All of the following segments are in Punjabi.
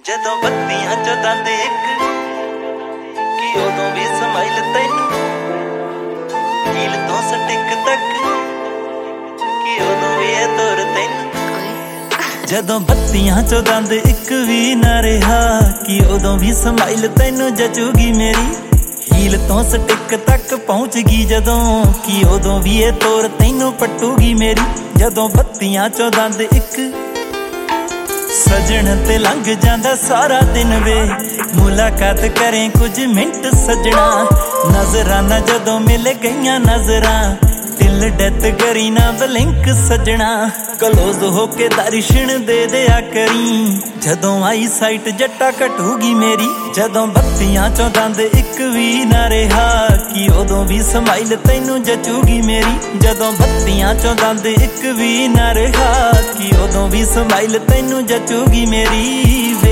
ਜਦੋਂ ਬੱਤੀਆਂ ਚੋਂ ਦੰਦ ਇੱਕ ਕਿ ਉਦੋਂ ਵੀ ਸਮਾਈਲ ਤੈਨੂੰ ਹੀਲ ਤੋਂ ਸਟਿਕ ਤੱਕ ਕਿ ਉਦੋਂ ਵੀ ਇਹ ਤੁਰ ਤੈਨੂੰ ਜਦੋਂ ਬੱਤੀਆਂ ਚੋਂ ਦੰਦ ਇੱਕ ਵੀ ਨਾ ਰਿਹਾ ਕਿ ਉਦੋਂ ਵੀ ਸਮਾਈਲ ਤੈਨੂੰ ਜਚੂਗੀ ਮੇਰੀ ਹੀਲ ਤੋਂ ਸਟਿਕ ਤੱਕ ਪਹੁੰਚ ਗਈ ਜਦੋਂ ਕਿ ਉਦੋਂ ਵੀ ਇਹ ਤੁਰ ਤੈਨੂੰ ਪਟੂਗੀ ਮੇਰੀ ਜਦੋਂ ਬੱਤੀਆਂ ਚੋਂ ਦੰਦ ਇੱਕ ਸਜਣ ਤੇ ਲੰਘ ਜਾਂਦਾ ਸਾਰਾ ਦਿਨ ਵੇ ਮੁਲਾਕਾਤ ਕਰੇ ਕੁਝ ਮਿੰਟ ਸਜਣਾ ਨਜ਼ਰਾਂ ਨਾ ਜਦੋਂ ਮਿਲ ਗਈਆਂ ਨਜ਼ਰਾਂ ਦਿਲ ਡੈਥ ਕਰੀ ਨਾ ਬਲਿੰਕ ਸਜਣਾ ਕਲੋਜ਼ ਹੋ ਕੇ ਦਰਸ਼ਨ ਦੇ ਦਿਆ ਕਰੀ ਜਦੋਂ ਆਈ ਸਾਈਟ ਜੱਟਾ ਘਟੂਗੀ ਮੇਰੀ ਜਦੋਂ ਬੱਤੀਆਂ ਚੋਂ ਦੰਦ ਇੱਕ ਵੀ ਨਾ ਰਿਹਾ ਕਿ ਉਦੋਂ ਵੀ ਸਮਾਈਲ ਤੈਨੂੰ ਜਚੂਗੀ ਮੇਰੀ ਜਦੋਂ ਬੱਤੀਆਂ ਚੋਂ ਦੰਦ ਇੱਕ ਵੀ ਨਾ ਰਿਹਾ ਕਿ ਉਦੋਂ ਵੀ ਸਮਾਈਲ ਤੈਨੂੰ ਜਚੂਗੀ ਮੇਰੀ ਵੇ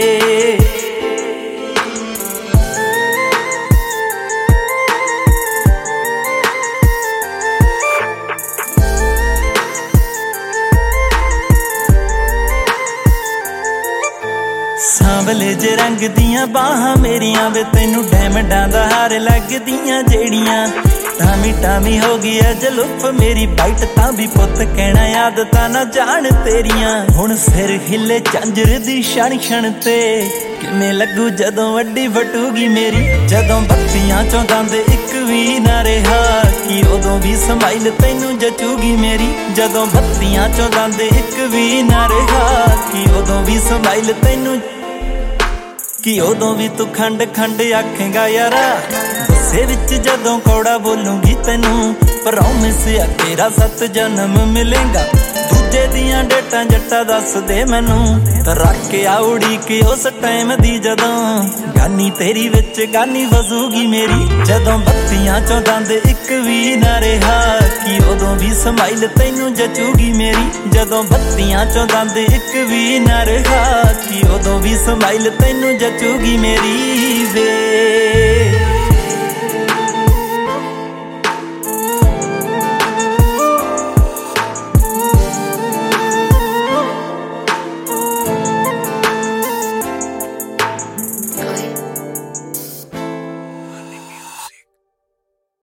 ਸਾਂਵਲੇ ਜੇ ਰੰਗ ਦੀਆਂ ਬਾਹਾਂ ਮੇਰੀਆਂ ਵੇ ਤੈਨੂੰ ਡਾਇਮੰਡਾਂ ਦਾ ਹਾਰ ਲੱਗਦੀਆਂ ਜਿਹੜੀਆਂ ਟਾਮੀ ਟਾਮੀ ਹੋ ਗਈ ਐ ਜਲੁਫ ਮੇਰੀ ਬਾਈਟ ਤਾਂ ਵੀ ਪੁੱਤ ਕਹਿਣਾ ਆਦਤਾਂ ਨਾ ਜਾਣ ਤੇਰੀਆਂ ਹੁਣ ਸਿਰ ਹਿੱਲੇ ਝਾਂਜਰ ਦੀ ਛਣ ਛਣ ਤੇ ਕਿਵੇਂ ਲੱਗੂ ਜਦੋਂ ਵੱਡੀ ਫਟੂਗੀ ਮੇਰੀ ਜਦੋਂ ਬੱਤੀਆਂ ਚੋਂ ਦੰਦ ਇੱਕ ਵੀ ਨਾ ਰਿਹਾ ਕਿ ਉਦੋਂ ਵੀ ਸਮਾਈਲ ਤੈਨੂੰ ਜਚੂਗੀ ਮੇਰੀ ਜਦੋਂ ਬੱਤੀਆਂ ਚੋਂ ਦੰਦ ਇੱਕ ਵੀ ਨਾ ਰਿਹਾ ਕਿ ਉਦੋਂ ਵੀ ਸਮਾਈਲ ਤੈਨੂੰ ਕਿ ਉਦੋਂ ਵੀ ਤੂੰ ਖੰਡ ਖੰਡ ਆਖੇਗਾ ਯਾਰਾ ਗੁੱਸੇ ਵਿੱਚ ਜਦੋਂ ਕੌੜਾ ਬੋਲੂੰਗੀ ਤੈਨੂੰ ਪ੍ਰੋਮਿਸ ਆ ਤੇਰਾ 7 ਜਨਮ ਮਿਲੇਗਾ ਦੂਜੇ ਦੀਆਂ ਡੇਟਾਂ ਜੱਟਾ ਦੱਸ ਦੇ ਮੈਨੂੰ ਤਾਂ ਰੱਖ ਕੇ ਆਉੜੀ ਕਿ ਉਸ ਟਾਈਮ ਦੀ ਜਦੋਂ ਗਾਨੀ ਤੇਰੀ ਵਿੱਚ ਗਾਨੀ ਵਜੂਗੀ ਮੇਰੀ ਜਦੋਂ ਬੱਤੀਆਂ ਚੋਂ ਦੰਦ ਇੱਕ ਵੀ ਨਾ ਰਿਹਾ ਕਿ ਉਦੋਂ ਵੀ ਸਮਾਈਲ ਤੈਨੂੰ ਜਚੂਗੀ ਮੇਰੀ ਜਦੋਂ ਬੱਤੀਆਂ ਚੋਂ ਦੰਦ ਇੱਕ ਵੀ ਨਾ ਰਿਹਾ ਕਿ ਉਦੋਂ ਵੀ ਸਮਾਈਲ ਤੈਨੂੰ ਜਚੂਗੀ ਮੇਰੀ